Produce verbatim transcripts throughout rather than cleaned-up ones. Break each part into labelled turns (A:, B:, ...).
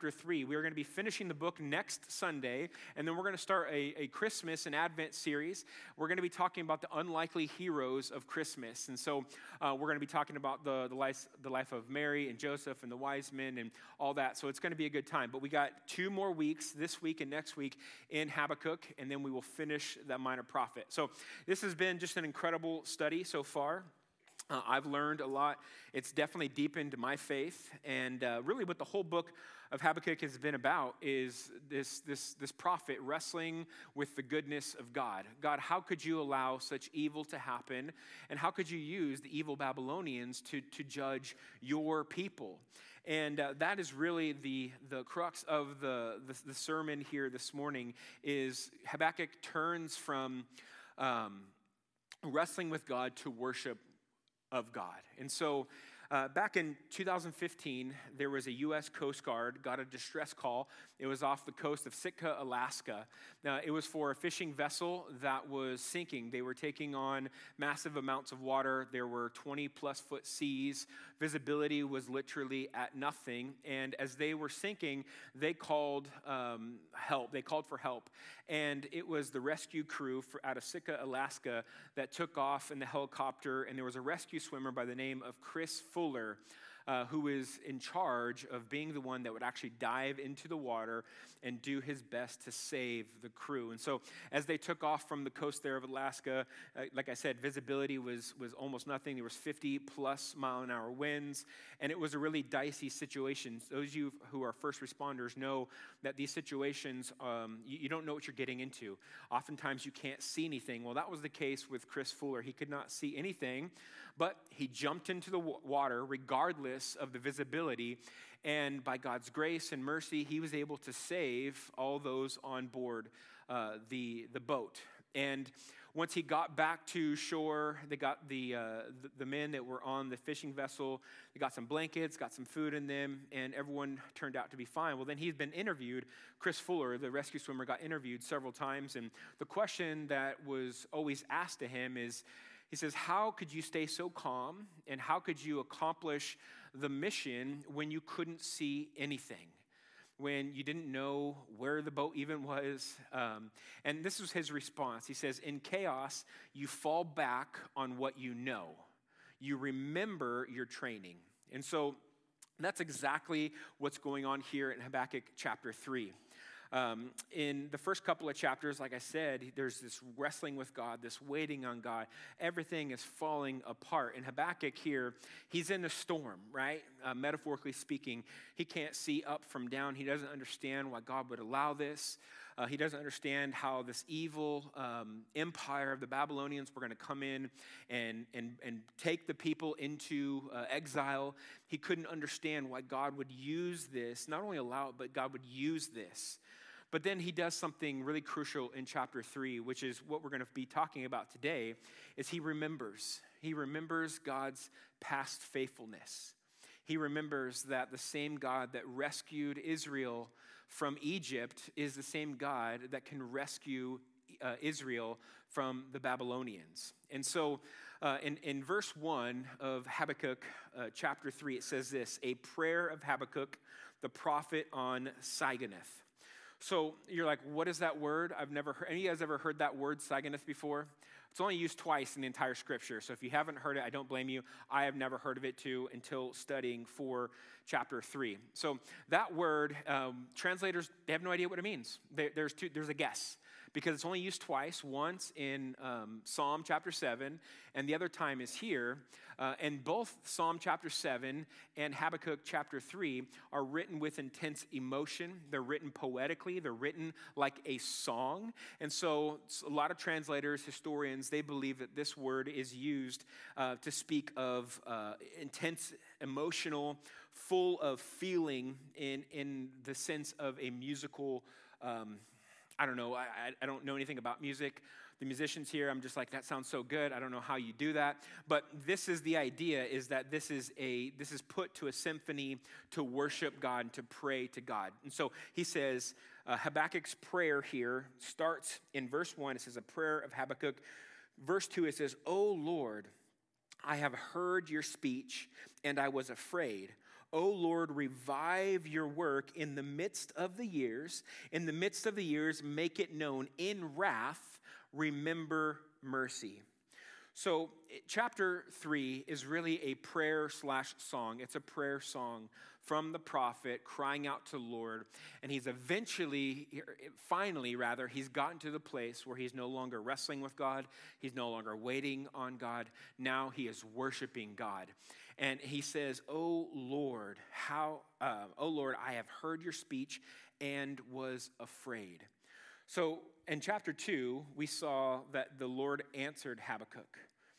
A: chapter three. We are going to be finishing the book next Sunday, and then we're going to start a, a Christmas and Advent series. We're going to be talking about the unlikely heroes of Christmas. And so uh, we're going to be talking about the, the, life, the life of Mary and Joseph and the wise men and all that. So it's going to be a good time. But we got two more weeks, this week and next week, in Habakkuk, and then we will finish that minor prophet. So this has been just an incredible study so far. Uh, I've learned a lot. It's definitely deepened my faith, and uh, really what the whole book of Habakkuk has been about is this, this, this prophet wrestling with the goodness of God. God, how could you allow such evil to happen, and how could you use the evil Babylonians to, to judge your people? And uh, that is really the, the crux of the, the, the sermon here this morning, is Habakkuk turns from um, wrestling with God to worship of God. And so uh, back in two thousand fifteen, there was a U S Coast Guard, got a distress call. It was off the coast of Sitka, Alaska. Now, it was for a fishing vessel that was sinking. They were taking on massive amounts of water. There were twenty plus foot seas. Visibility was literally at nothing. And as they were sinking, they called um, help. They called for help. And it was the rescue crew for, out of Sitka, Alaska, that took off in the helicopter. And there was a rescue swimmer by the name of Chris Fuller, uh, who is in charge of being the one that would actually dive into the water and do his best to save the crew. And so as they took off from the coast there of Alaska, uh, like I said, visibility was, was almost nothing. There was fifty plus mile an hour winds, and it was a really dicey situation. Those of you who are first responders know that these situations, um, you, you don't know what you're getting into. Oftentimes you can't see anything. Well, that was the case with Chris Fuller. He could not see anything, but he jumped into the w- water regardless of the visibility, and by God's grace and mercy, he was able to save all those on board uh, the, the boat. And once he got back to shore, they got the, uh, the the men that were on the fishing vessel, they got some blankets, got some food in them, and everyone turned out to be fine. Well, then he's been interviewed. Chris Fuller, the rescue swimmer, got interviewed several times, and the question that was always asked to him is, he says, how could you stay so calm, and how could you accomplish the mission when you couldn't see anything, when you didn't know where the boat even was? Um, and this was his response. He says, in chaos, you fall back on what you know. You remember your training. And so that's exactly what's going on here in Habakkuk chapter three. Um, in the first couple of chapters, like I said, there's this wrestling with God, this waiting on God. Everything is falling apart. In Habakkuk here, he's in a storm, right? Uh, metaphorically speaking, he can't see up from down. He doesn't understand why God would allow this. Uh, he doesn't understand how this evil um, empire of the Babylonians were going to come in and, and, and take the people into uh, exile. He couldn't understand why God would use this, not only allow it, but God would use this. But then he does something really crucial in chapter three, which is what we're going to be talking about today, is he remembers. He remembers God's past faithfulness. He remembers that the same God that rescued Israel from Egypt is the same God that can rescue uh, Israel from the Babylonians. And so uh, in, in verse one of Habakkuk uh, chapter three, it says this, a prayer of Habakkuk, the prophet on Siganath. So you're like, what is that word? I've never heard, any of you guys ever heard that word Siganath before? It's only used twice in the entire scripture. So if you haven't heard it, I don't blame you. I have never heard of it too until studying for chapter three. So that word, um, translators, they have no idea what it means. There, there's two, there's a guess, because it's only used twice, once in um, Psalm chapter seven, and the other time is here. Uh, and both Psalm chapter seven and Habakkuk chapter three are written with intense emotion. They're written poetically. They're written like a song. And so a lot of translators, historians, they believe that this word is used uh, to speak of uh, intense, emotional, full of feeling in, in the sense of a musical um I don't know, I, I don't know anything about music. The musicians here, I'm just like, that sounds so good. I don't know how you do that. But this is the idea, is that this is a this is put to a symphony to worship God and to pray to God. And so he says, uh, Habakkuk's prayer here starts in verse one. It says, a prayer of Habakkuk. Verse two, it says, O Lord, I have heard your speech, and I was afraid. O Lord, revive your work in the midst of the years. In the midst of the years, make it known. In wrath, remember mercy. So chapter three is really a prayer slash song. It's a prayer song from the prophet crying out to the Lord. And he's eventually, finally rather, he's gotten to the place where he's no longer wrestling with God. He's no longer waiting on God. Now he is worshiping God. And he says, "Oh Lord, how, uh, oh Lord, I have heard your speech and was afraid." So in chapter two, we saw that the Lord answered Habakkuk.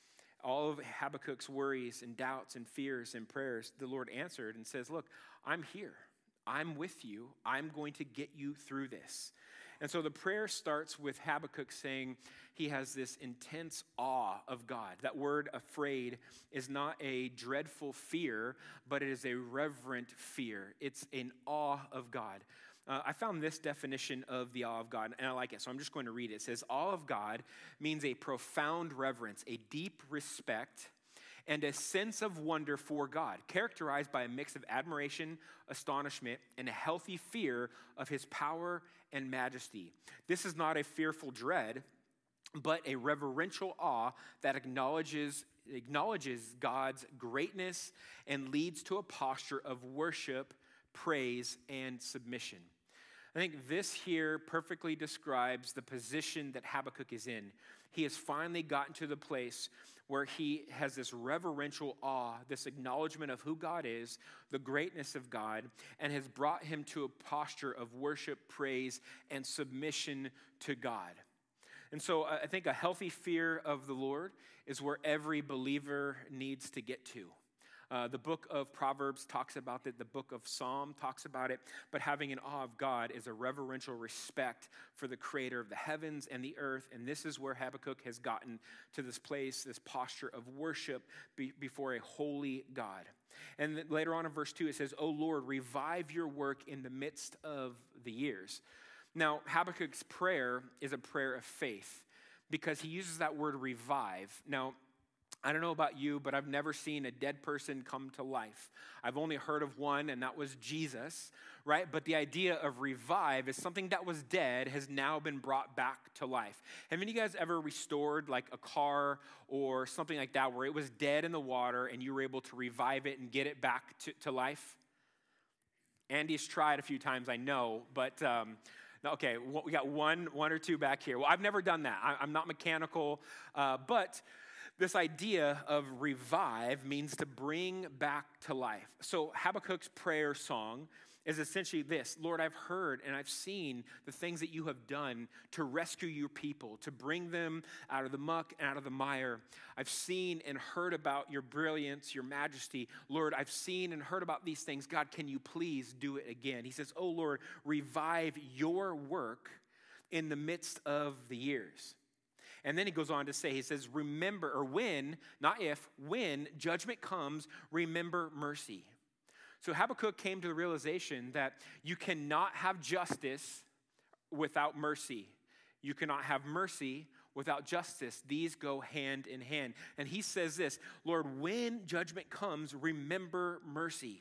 A: All of Habakkuk's worries and doubts and fears and prayers, the Lord answered and says, look, I'm here. I'm with you. I'm going to get you through this. And so the prayer starts with Habakkuk saying he has this intense awe of God. That word afraid is not a dreadful fear, but it is a reverent fear. It's an awe of God. Uh, I found this definition of the awe of God, and I like it, so I'm just going to read it. It says, awe of God means a profound reverence, a deep respect, and a sense of wonder for God, characterized by a mix of admiration, astonishment, and a healthy fear of his power and majesty. This is not a fearful dread, but a reverential awe that acknowledges, acknowledges God's greatness and leads to a posture of worship, praise, and submission. I think this here perfectly describes the position that Habakkuk is in. He has finally gotten to the place where he has this reverential awe, this acknowledgement of who God is, the greatness of God, and has brought him to a posture of worship, praise, and submission to God. And so I think a healthy fear of the Lord is where every believer needs to get to. Uh, the book of Proverbs talks about it. The book of Psalm talks about it. But having an awe of God is a reverential respect for the creator of the heavens and the earth. And this is where Habakkuk has gotten to this place, this posture of worship be, before a holy God. And then later on in verse two, it says, O Lord, revive your work in the midst of the years. Now, Habakkuk's prayer is a prayer of faith because he uses that word revive. Now, I don't know about you, but I've never seen a dead person come to life. I've only heard of one, and that was Jesus, right? But the idea of revive is something that was dead has now been brought back to life. Have any of you guys ever restored like a car or something like that where it was dead in the water and you were able to revive it and get it back to, to life? Andy's tried a few times, I know, but... Um, Okay, we got one, one or two back here. Well, I've never done that. I'm not mechanical, uh, but this idea of revive means to bring back to life. So Habakkuk's prayer song is essentially this: Lord, I've heard and I've seen the things that you have done to rescue your people, to bring them out of the muck and out of the mire. I've seen and heard about your brilliance, your majesty. Lord, I've seen and heard about these things. God, can you please do it again? He says, oh Lord, revive your work in the midst of the years. And then he goes on to say, he says, remember, or when, not if, when judgment comes, remember mercy. So Habakkuk came to the realization that you cannot have justice without mercy. You cannot have mercy without justice. These go hand in hand. And he says this, Lord, when judgment comes, remember mercy.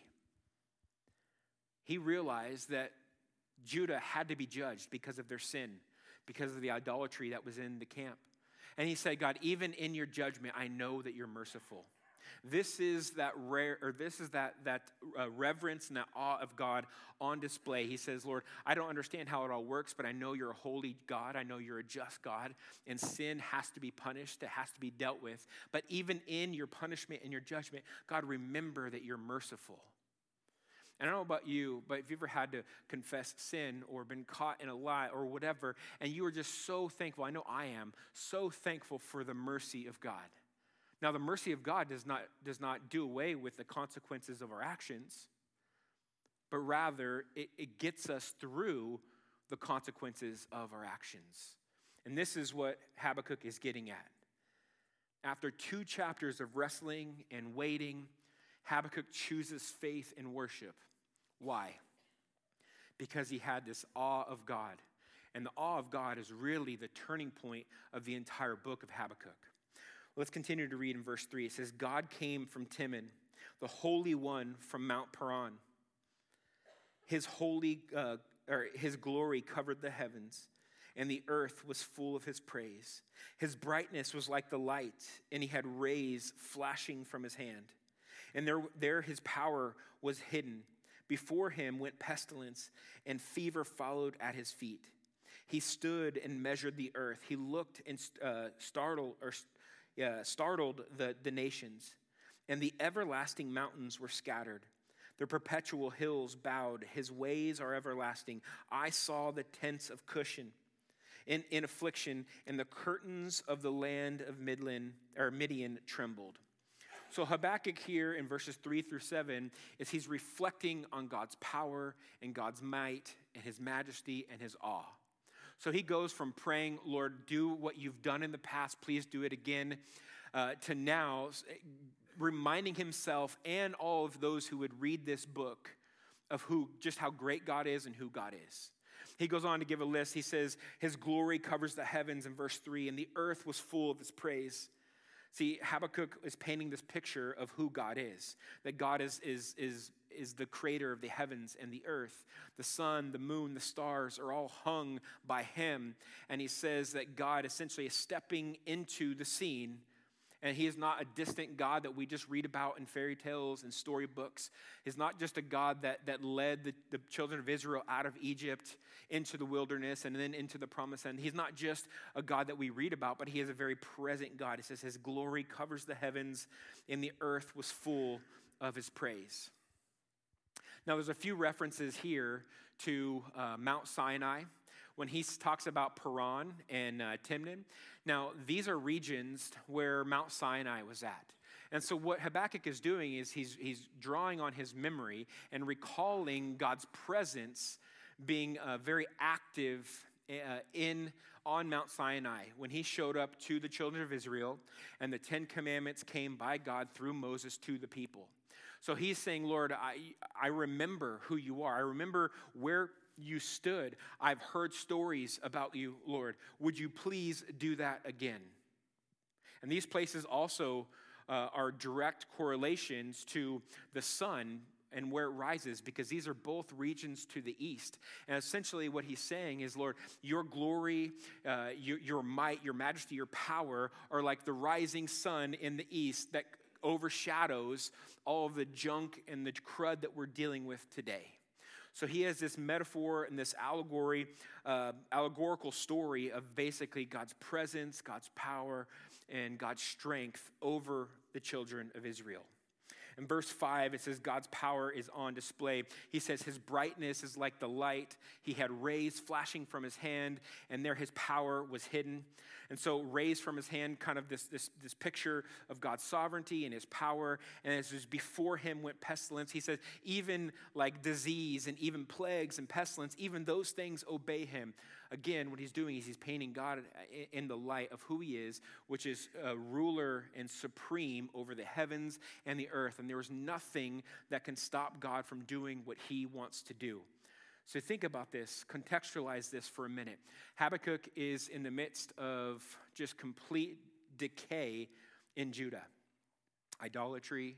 A: He realized that Judah had to be judged because of their sin, because of the idolatry that was in the camp. And he said, God, even in your judgment, I know that you're merciful. This is that rare, or this is that that uh, reverence and that awe of God on display. He says, Lord, I don't understand how it all works, but I know you're a holy God. I know you're a just God, and sin has to be punished. It has to be dealt with. But even in your punishment and your judgment, God, remember that you're merciful. And I don't know about you, but if you've ever had to confess sin or been caught in a lie or whatever, and you are just so thankful, I know I am, so thankful for the mercy of God. Now, the mercy of God does not, does not do away with the consequences of our actions, but rather it, it gets us through the consequences of our actions. And this is what Habakkuk is getting at. After two chapters of wrestling and waiting, Habakkuk chooses faith and worship. Why? Because he had this awe of God. And the awe of God is really the turning point of the entire book of Habakkuk. Let's continue to read in verse three. It says, God came from Teman. the Holy One from Mount Paran. His holy, uh, or his glory covered the heavens, and the earth was full of his praise. His brightness was like the light, and he had rays flashing from his hand. And there, there his power was hidden. Before him went pestilence, and fever followed at his feet. He stood and measured the earth. He looked and uh, startled, or uh, startled the, the nations, and the everlasting mountains were scattered. The perpetual hills bowed. His ways are everlasting. I saw the tents of Cushan in, in affliction, and the curtains of the land of Midland, or Midian trembled. So Habakkuk here in verses three through seven is he's reflecting on God's power and God's might and his majesty and his awe. So he goes from praying, Lord, do what you've done in the past, please do it again, uh, to now reminding himself and all of those who would read this book of who, just how great God is and who God is. He goes on to give a list. He says, his glory covers the heavens in verse three, and the earth was full of his praise. See, Habakkuk is painting this picture of who God is, that God is, is, is, is the creator of the heavens and the earth. The sun, the moon, the stars are all hung by him. And he says that God essentially is stepping into the scene, and he is not a distant God that we just read about in fairy tales and storybooks. He's not just a God that, that led the, the children of Israel out of Egypt into the wilderness and then into the promised land. He's not just a God that we read about, but he is a very present God. It says his glory covers the heavens, and the earth was full of his praise. Now, there's a few references here to uh, Mount Sinai when he talks about Paran and uh, Timnan. Now, these are regions where Mount Sinai was at. And so what Habakkuk is doing is he's, he's drawing on his memory and recalling God's presence being uh, very active uh, in on Mount Sinai when he showed up to the children of Israel and the Ten Commandments came by God through Moses to the people. So he's saying, Lord, I, I remember who you are. I remember where you stood. I've heard stories about you, Lord. Would you please do that again? And these places also uh, are direct correlations to the sun and where it rises, because these are both regions to the east. And essentially what he's saying is, Lord, your glory, uh, your, your might, your majesty, your power are like the rising sun in the east that overshadows all of the junk and the crud that we're dealing with today. So he has this metaphor and this allegory, uh, allegorical story of basically God's presence, God's power, and God's strength over the children of Israel. In verse five, it says God's power is on display. He says his brightness is like the light. He had rays flashing from his hand, and there his power was hidden. And so rays from his hand, kind of this, this, this picture of God's sovereignty and his power. And as before him went pestilence, he says even like disease and even plagues and pestilence, even those things obey him. Again, what he's doing is he's painting God in the light of who he is, which is a ruler and supreme over the heavens and the earth. And there is nothing that can stop God from doing what he wants to do. So think about this, contextualize this for a minute. Habakkuk is in the midst of just complete decay in Judah. Idolatry,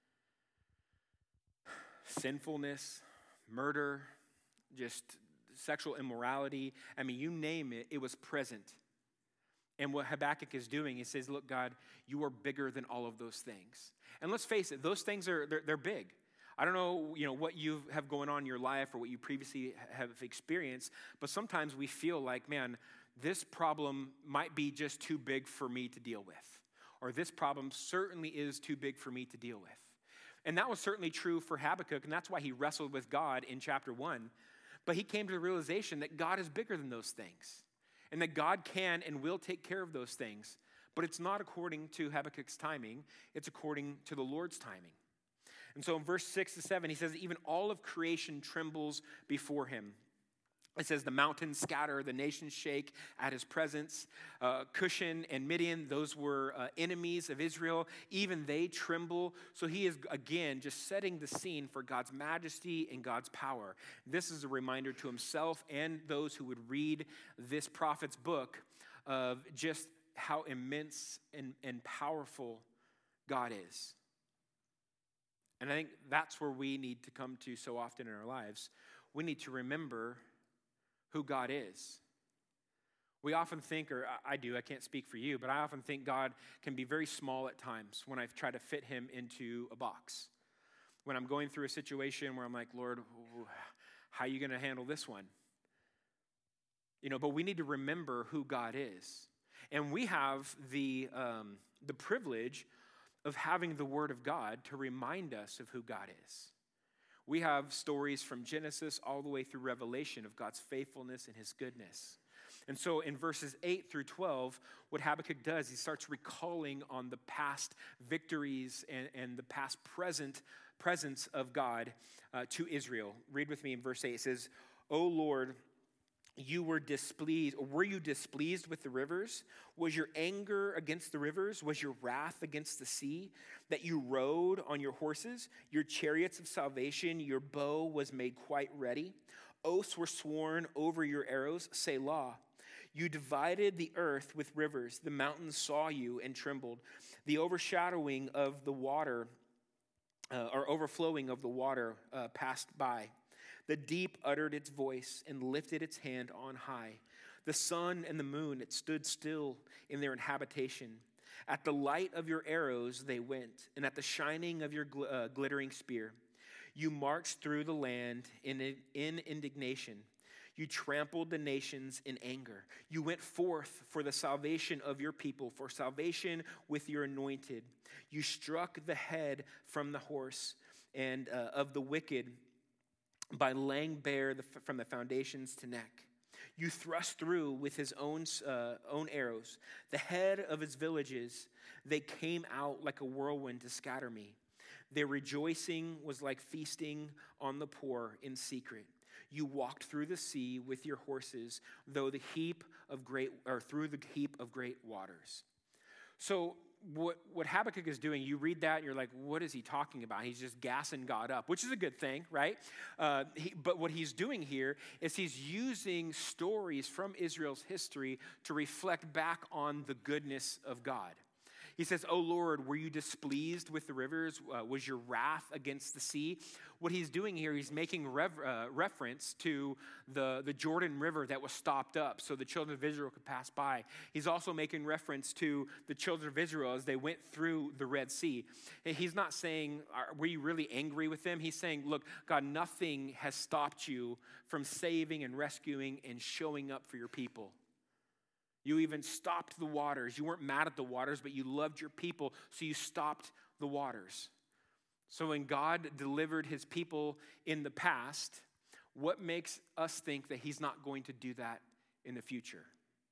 A: sinfulness, murder, just sexual immorality. I mean, you name it, it was present. And what Habakkuk is doing, he says, look, God, you are bigger than all of those things. And let's face it, those things are, they're, they're big. I don't know, you know, what you have going on in your life or what you previously have experienced, but sometimes we feel like, man, this problem might be just too big for me to deal with, or this problem certainly is too big for me to deal with. And that was certainly true for Habakkuk, and that's why he wrestled with God in chapter one. But he came to the realization that God is bigger than those things, and that God can and will take care of those things. But it's not according to Habakkuk's timing, it's according to the Lord's timing. And so in verse six to seven, he says, even all of creation trembles before him. It says the mountains scatter, the nations shake at his presence. Uh, Cushan and Midian, those were uh, enemies of Israel. Even they tremble. So he is, again, just setting the scene for God's majesty and God's power. This is a reminder to himself and those who would read this prophet's book of just how immense and, and powerful God is. And I think that's where we need to come to so often in our lives. We need to remember who God is. We often think, or I do, I can't speak for you, but I often think God can be very small at times when I've tried to fit him into a box. When I'm going through a situation where I'm like, Lord, how are you going to handle this one? You know, but we need to remember who God is. And we have the, um, the privilege of having the Word of God to remind us of who God is. We have stories from Genesis all the way through Revelation of God's faithfulness and his goodness. And so in verses eight through twelve, what Habakkuk does, he starts recalling on the past victories and, and the past present presence of God uh, to Israel. Read with me in verse eight. It says, O Lord, you were displeased, or were you displeased with the rivers? Was your anger against the rivers? Was your wrath against the sea? That you rode on your horses, your chariots of salvation, your bow was made quite ready. Oaths were sworn over your arrows, Selah. You divided the earth with rivers. The mountains saw you and trembled. The overshadowing of the water, uh, or overflowing of the water uh, passed by. The deep uttered its voice and lifted its hand on high. The sun and the moon, it stood still in their inhabitation. At the light of your arrows they went, and at the shining of your gl- uh, glittering spear. You marched through the land in, in indignation. You trampled the nations in anger. You went forth for the salvation of your people, for salvation with your anointed. You struck the head from the horse and uh, of the wicked by laying bare the, from the foundations to neck. You thrust through with his own, uh, own arrows. The head of his villages, they came out like a whirlwind to scatter me. Their rejoicing was like feasting on the poor in secret. You walked through the sea with your horses, though the heap of great, or through the heap of great waters. So what, what Habakkuk is doing, you read that and you're like, what is he talking about? He's just gassing God up, which is a good thing, right? Uh, he, but what he's doing here is he's using stories from Israel's history to reflect back on the goodness of God. He says, "O Lord, were you displeased with the rivers? Uh, was your wrath against the sea?" What he's doing here, he's making rev- uh, reference to the, the Jordan River that was stopped up so the children of Israel could pass by. He's also making reference to the children of Israel as they went through the Red Sea. And he's not saying, were you really angry with them? He's saying, look, God, nothing has stopped you from saving and rescuing and showing up for your people. You even stopped the waters. You weren't mad at the waters, but you loved your people, so you stopped the waters. So when God delivered his people in the past, what makes us think that he's not going to do that in the future?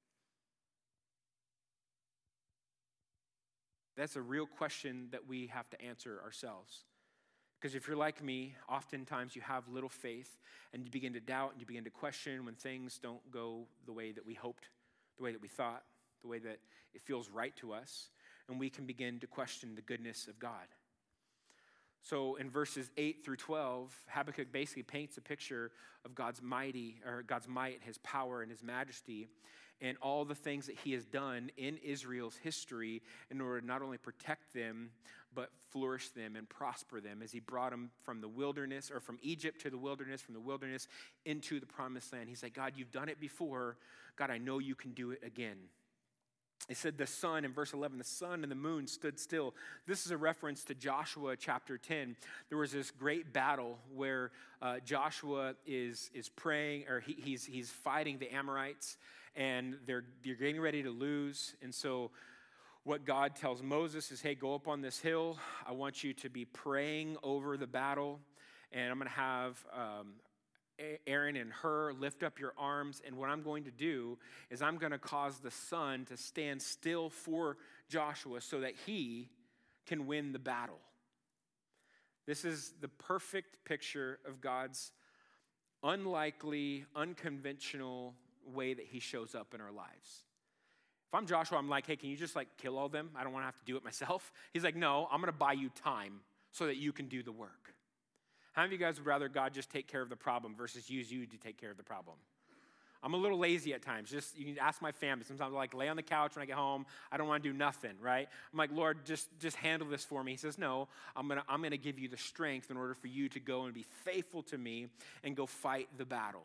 A: That's a real question that we have to answer ourselves. Because if you're like me, oftentimes you have little faith, and you begin to doubt and you begin to question when things don't go the way that we hoped, the way that we thought, the way that it feels right to us, and we can begin to question the goodness of God. So in verses eight through twelve, Habakkuk basically paints a picture of God's mighty, or God's might, his power, and his majesty, and all the things that he has done in Israel's history in order to not only protect them, but flourish them and prosper them as he brought them from the wilderness, or from Egypt to the wilderness, from the wilderness into the promised land. He's like, God, you've done it before. God, I know you can do it again. It said the sun, in verse eleven, the sun and the moon stood still. This is a reference to Joshua chapter ten. There was this great battle where uh, Joshua is, is praying, or he, he's, he's fighting the Amorites, and they're, they're getting ready to lose. And so what God tells Moses is, hey, go up on this hill. I want you to be praying over the battle, and I'm going to have um, Aaron and Hur lift up your arms, and what I'm going to do is I'm going to cause the sun to stand still for Joshua so that he can win the battle. This is the perfect picture of God's unlikely, unconventional way that he shows up in our lives. If I'm Joshua, I'm like, hey, can you just like kill all of them? I don't want to have to do it myself. He's like, no, I'm going to buy you time so that you can do the work. How many of you guys would rather God just take care of the problem versus use you to take care of the problem? I'm a little lazy at times. Just, you can ask my family. Sometimes I like lay on the couch when I get home. I don't want to do nothing, right? I'm like, Lord, just, just handle this for me. He says, no, I'm going to I'm going to give you the strength in order for you to go and be faithful to me and go fight the battle.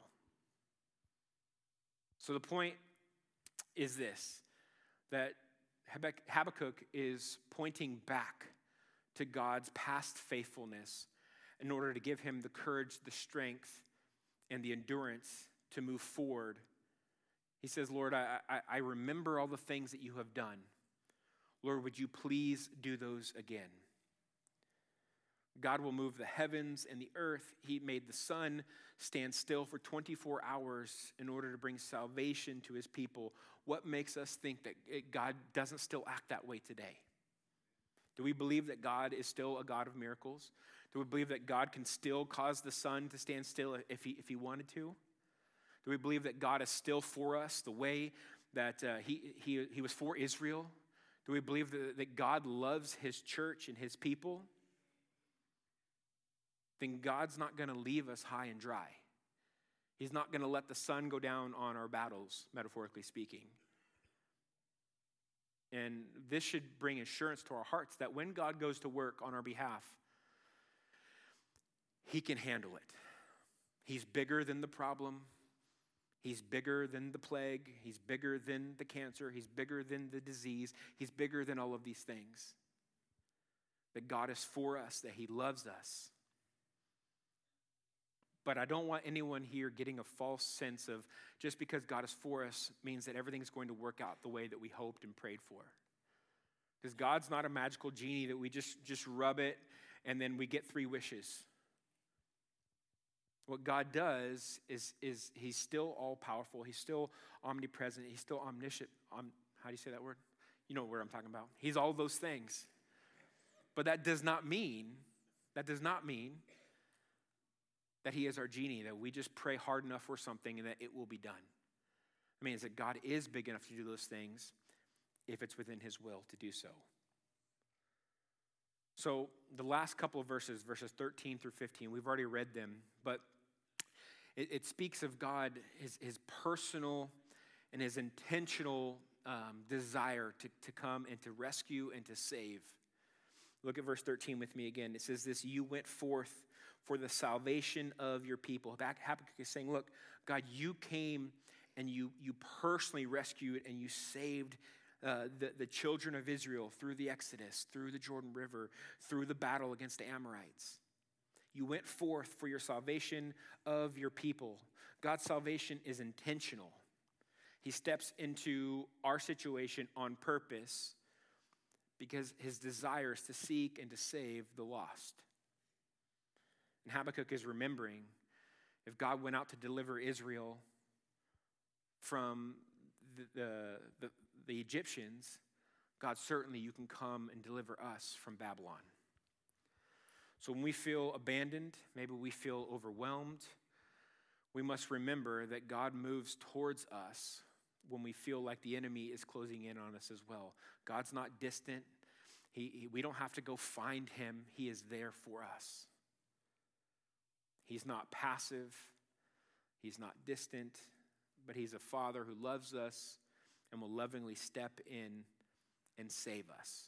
A: So the point is this, that Habakkuk is pointing back to God's past faithfulness in order to give him the courage, the strength, and the endurance to move forward. He says, Lord, I, I, I remember all the things that you have done. Lord, would you please do those again? God will move the heavens and the earth. He made the sun stand still for twenty-four hours in order to bring salvation to his people. What makes us think that it, God doesn't still act that way today? Do we believe that God is still a God of miracles? Do we believe that God can still cause the sun to stand still if he, if he wanted to? Do we believe that God is still for us the way that uh, he, he, he was for Israel? Do we believe that, that God loves his church and his people? Then God's not going to leave us high and dry. He's not going to let the sun go down on our battles, metaphorically speaking. And this should bring assurance to our hearts that when God goes to work on our behalf, he can handle it. He's bigger than the problem. He's bigger than the plague. He's bigger than the cancer. He's bigger than the disease. He's bigger than all of these things. That God is for us, that he loves us. But I don't want anyone here getting a false sense of just because God is for us means that everything's going to work out the way that we hoped and prayed for. Because God's not a magical genie that we just, just rub it and then we get three wishes. What God does is, is he's still all-powerful. He's still omnipresent. He's still omniscient. Om, how do you say that word? You know what I'm talking about. He's all those things. But that does not mean, that does not mean that he is our genie, that we just pray hard enough for something and that it will be done. I mean, is that God is big enough to do those things if it's within his will to do so. So the last couple of verses, verses thirteen through fifteen, we've already read them, but it, it speaks of God, his, his personal and his intentional um, desire to, to come and to rescue and to save. Look at verse thirteen with me again. It says this, you went forth for the salvation of your people. Habakkuk is saying, look, God, you came and you, you personally rescued and you saved uh, the, the children of Israel through the Exodus, through the Jordan River, through the battle against the Amorites. You went forth for your salvation of your people. God's salvation is intentional. He steps into our situation on purpose because his desire is to seek and to save the lost. And Habakkuk is remembering, if God went out to deliver Israel from the, the, the, the Egyptians, God, certainly you can come and deliver us from Babylon. So when we feel abandoned, maybe we feel overwhelmed, we must remember that God moves towards us when we feel like the enemy is closing in on us as well. God's not distant. He, he, we don't have to go find him. He is there for us. He's not passive. He's not distant, but he's a father who loves us and will lovingly step in and save us.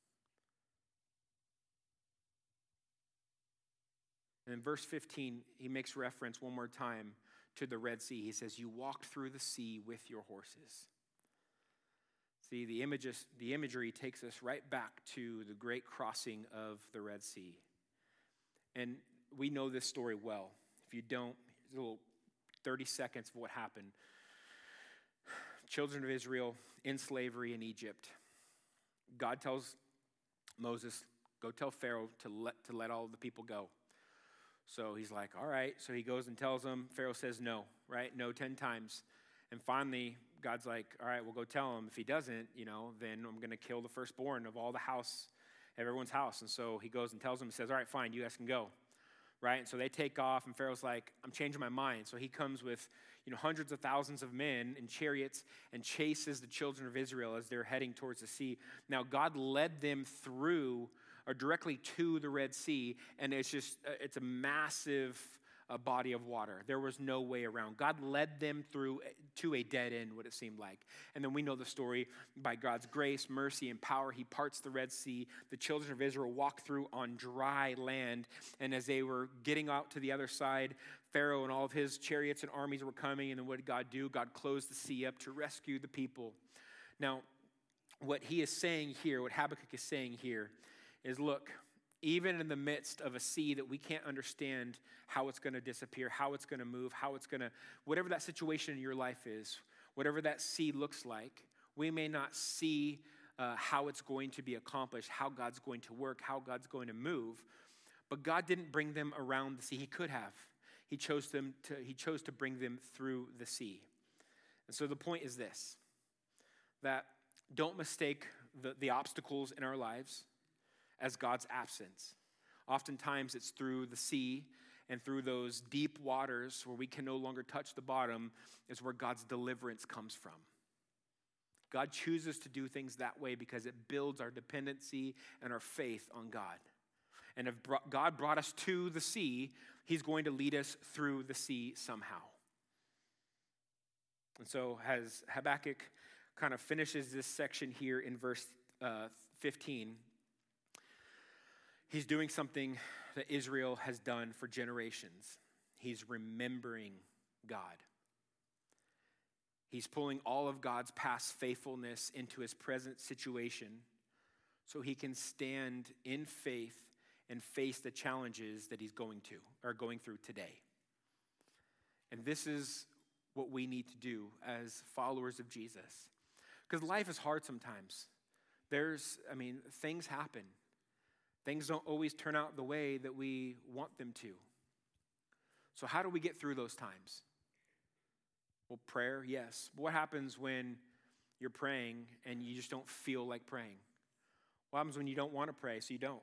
A: And in verse fifteen, he makes reference one more time to the Red Sea. He says, you walked through the sea with your horses. See, the images, the imagery takes us right back to the great crossing of the Red Sea. And we know this story well. If you don't, here's a little thirty seconds of what happened. Children of Israel in slavery in Egypt. God tells Moses, go tell Pharaoh to let, to let all the people go. So he's like, all right. So he goes and tells them. Pharaoh says no, right? No, ten times. And finally, God's like, all right, we'll go tell him. If he doesn't, you know, then I'm going to kill the firstborn of all the house, everyone's house. And so he goes and tells them, he says, all right, fine, you guys can go. Right? And so they take off, and Pharaoh's like, I'm changing my mind. So he comes with, you know, hundreds of thousands of men in chariots and chases the children of Israel as they're heading towards the sea. Now, God led them through or directly to the Red Sea, and it's just, it's a massive a body of water. There was no way around. God led them through to a dead end, what it seemed like. And then we know the story. By God's grace, mercy, and power, he parts the Red Sea. The children of Israel walk through on dry land. And as they were getting out to the other side, Pharaoh and all of his chariots and armies were coming. And then what did God do? God closed the sea up to rescue the people. Now, what he is saying here, what Habakkuk is saying here, is look, even in the midst of a sea that we can't understand how it's going to disappear, how it's going to move, how it's going to, whatever that situation in your life is, whatever that sea looks like, we may not see uh, how it's going to be accomplished, how God's going to work, how God's going to move. But God didn't bring them around the sea. He could have. He chose them to, he chose to bring them through the sea. And so the point is this, that don't mistake the, the obstacles in our lives as God's absence. Oftentimes it's through the sea and through those deep waters where we can no longer touch the bottom is where God's deliverance comes from. God chooses to do things that way because it builds our dependency and our faith on God. And if God brought us to the sea, he's going to lead us through the sea somehow. And so as Habakkuk kind of finishes this section here in verse uh, fifteen, he's doing something that Israel has done for generations. He's remembering God. He's pulling all of God's past faithfulness into his present situation so he can stand in faith and face the challenges that he's going to or going through today. And this is what we need to do as followers of Jesus. Because life is hard sometimes. There's, I mean, things happen. Things don't always turn out the way that we want them to. So how do we get through those times? Well, prayer, yes. But what happens when you're praying and you just don't feel like praying? What happens when you don't want to pray, so you don't?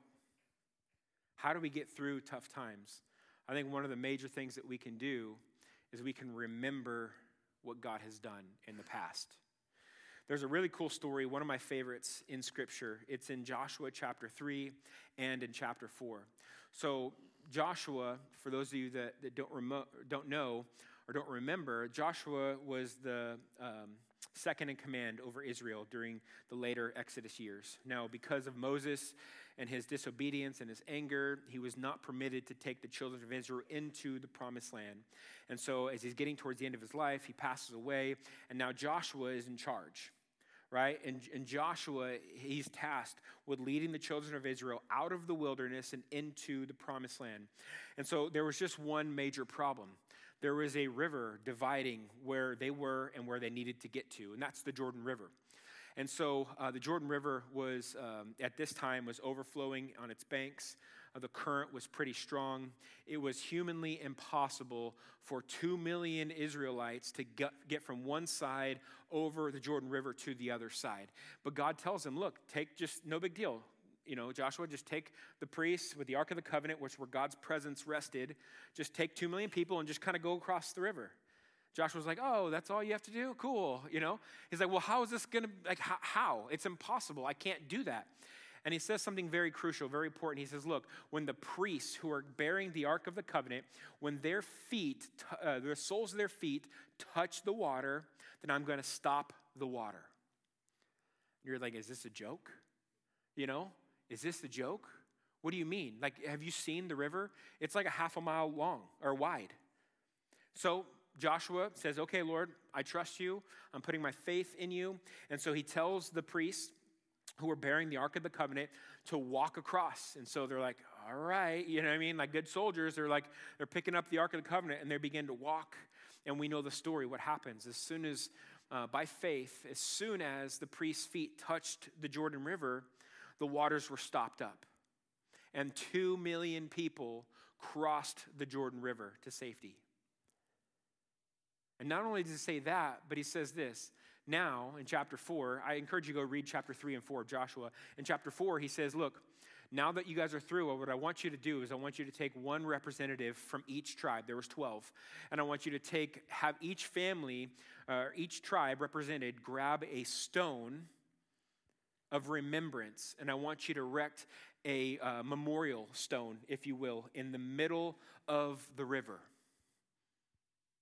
A: How do we get through tough times? I think one of the major things that we can do is we can remember what God has done in the past. There's a really cool story, one of my favorites in Scripture. It's in Joshua chapter three and in chapter four. So Joshua, for those of you that, that don't, remo- don't know or don't remember, Joshua was the um, second in command over Israel during the later Exodus years. Now, because of Moses and his disobedience and his anger, he was not permitted to take the children of Israel into the promised land. And so as he's getting towards the end of his life, he passes away, and now Joshua is in charge. Right? And, and Joshua, he's tasked with leading the children of Israel out of the wilderness and into the promised land. And so there was just one major problem. There was a river dividing where they were and where they needed to get to, and that's the Jordan River. And so uh, the Jordan River was, um, at this time, was overflowing on its banks. Uh, the current was pretty strong. It was humanly impossible for two million Israelites to get, get from one side over the Jordan River to the other side. But God tells them, look, take just, no big deal. You know, Joshua, just take the priests with the Ark of the Covenant, which where God's presence rested. Just take two million people and just kind of go across the river. Joshua's like, oh, that's all you have to do? Cool, you know? He's like, well, how is this going to, like, how, how? It's impossible. I can't do that. And he says something very crucial, very important. He says, look, when the priests who are bearing the Ark of the Covenant, when their feet, uh, the soles of their feet touch the water, then I'm going to stop the water. You're like, is this a joke? You know, is this a joke? What do you mean? Like, have you seen the river? It's like a half a mile long or wide. So Joshua says, okay, Lord, I trust you. I'm putting my faith in you. And so he tells the priests who are bearing the Ark of the Covenant to walk across. And so they're like, all right, you know what I mean? Like good soldiers, they're like, they're picking up the Ark of the Covenant and they begin to walk. And we know the story, what happens. As soon as, uh, by faith, as soon as the priest's feet touched the Jordan River, the waters were stopped up. And two million people crossed the Jordan River to safety. And not only does he say that, but he says this. Now, in chapter four, I encourage you to go read chapter three and four of Joshua. In chapter four, he says, look, now that you guys are through, what I want you to do is I want you to take one representative from each tribe. There was twelve. And I want you to take, have each family, uh, each tribe represented, grab a stone of remembrance. And I want you to erect a uh, memorial stone, if you will, in the middle of the river.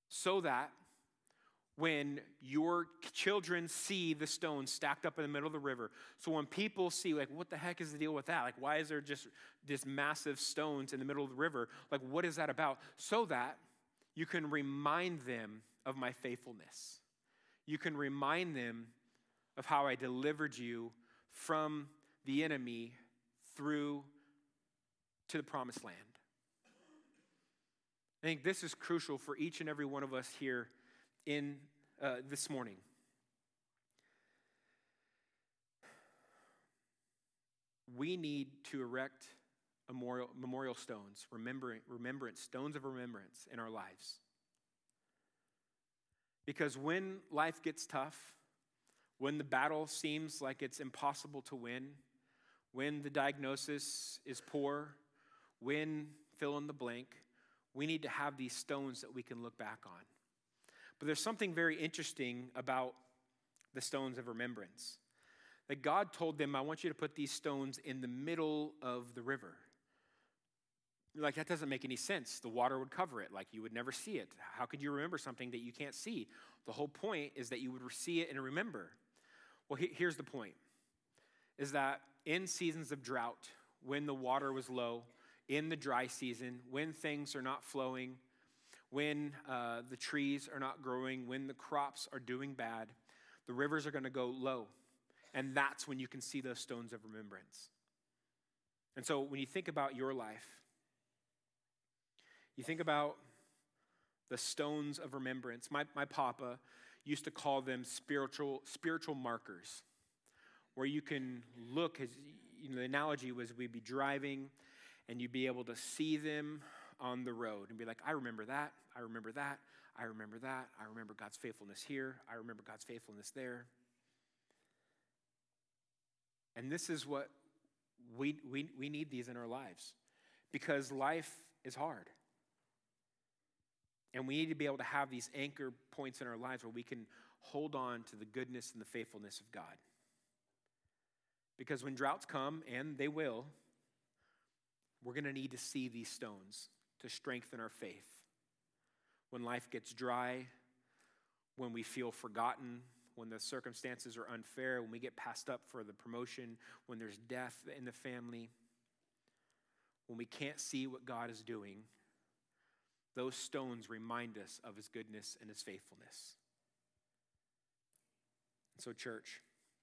A: so that when your children see the stones stacked up in the middle of the river, so when people see, like, what the heck is the deal with that? Like, why is there just this massive stones in the middle of the river? Like, what is that about? So that you can remind them of my faithfulness. You can remind them of how I delivered you from the enemy through to the promised land. I think this is crucial for each and every one of us here in uh, this morning. We need to erect memorial, memorial stones, remembering, remembrance, stones of remembrance in our lives. Because when life gets tough, when the battle seems like it's impossible to win, when the diagnosis is poor, when fill in the blank, we need to have these stones that we can look back on. But there's something very interesting about the stones of remembrance. That God told them, I want you to put these stones in the middle of the river. You're like, that doesn't make any sense. The water would cover it. Like, you would never see it. How could you remember something that you can't see? The whole point is that you would see it and remember. Well, he, here's the point, is that in seasons of drought, when the water was low, in the dry season, when things are not flowing, when uh, the trees are not growing, when the crops are doing bad, the rivers are going to go low. And that's when you can see those stones of remembrance. And so when you think about your life, you think about the stones of remembrance. My, my papa used to call them spiritual, spiritual markers, where you can look, as you know, the analogy was we'd be driving and you'd be able to see them on the road and be like, I remember that, I remember that, I remember that, I remember God's faithfulness here, I remember God's faithfulness there. And this is what we, we, we need these in our lives, because life is hard. And we need to be able to have these anchor points in our lives where we can hold on to the goodness and the faithfulness of God. Because when droughts come, and they will, we're going to need to see these stones to strengthen our faith. When life gets dry, when we feel forgotten, when the circumstances are unfair, when we get passed up for the promotion, when there's death in the family, when we can't see what God is doing, those stones remind us of his goodness and his faithfulness. So, church,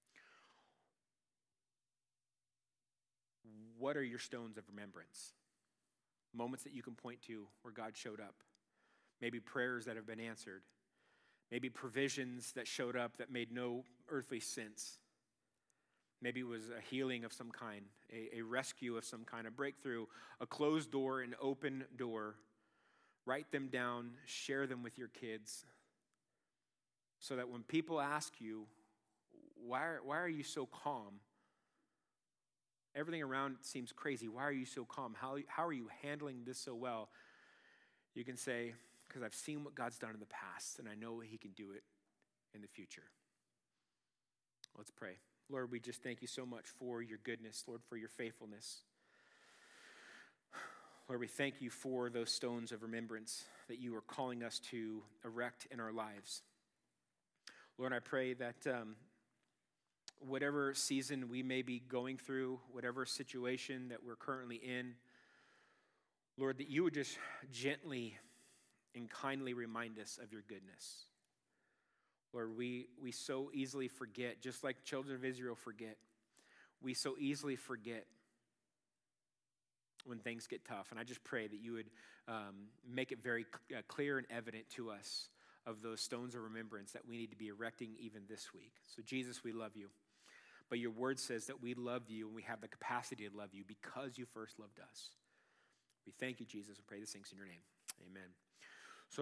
A: what are your stones of remembrance? Moments that you can point to where God showed up. Maybe prayers that have been answered. Maybe provisions that showed up that made no earthly sense. Maybe it was a healing of some kind, a, a rescue of some kind, a breakthrough, a closed door, an open door. Write them down, share them with your kids, so that when people ask you, why are, why are you so calm? Everything around seems crazy. Why are you so calm? How, how are you handling this so well? You can say, because I've seen what God's done in the past, and I know he can do it in the future. Let's pray. Lord, we just thank you so much for your goodness, Lord, for your faithfulness. Lord, we thank you for those stones of remembrance that you are calling us to erect in our lives. Lord, I pray that um, whatever season we may be going through, whatever situation that we're currently in, Lord, that you would just gently and kindly remind us of your goodness. Lord, we, we so easily forget, just like children of Israel forget. We so easily forget when things get tough. And I just pray that you would um, make it very cl- uh, clear and evident to us of those stones of remembrance that we need to be erecting even this week. So Jesus, we love you. But your word says that we love you and we have the capacity to love you because you first loved us. We thank you, Jesus, and pray these things in your name. Amen.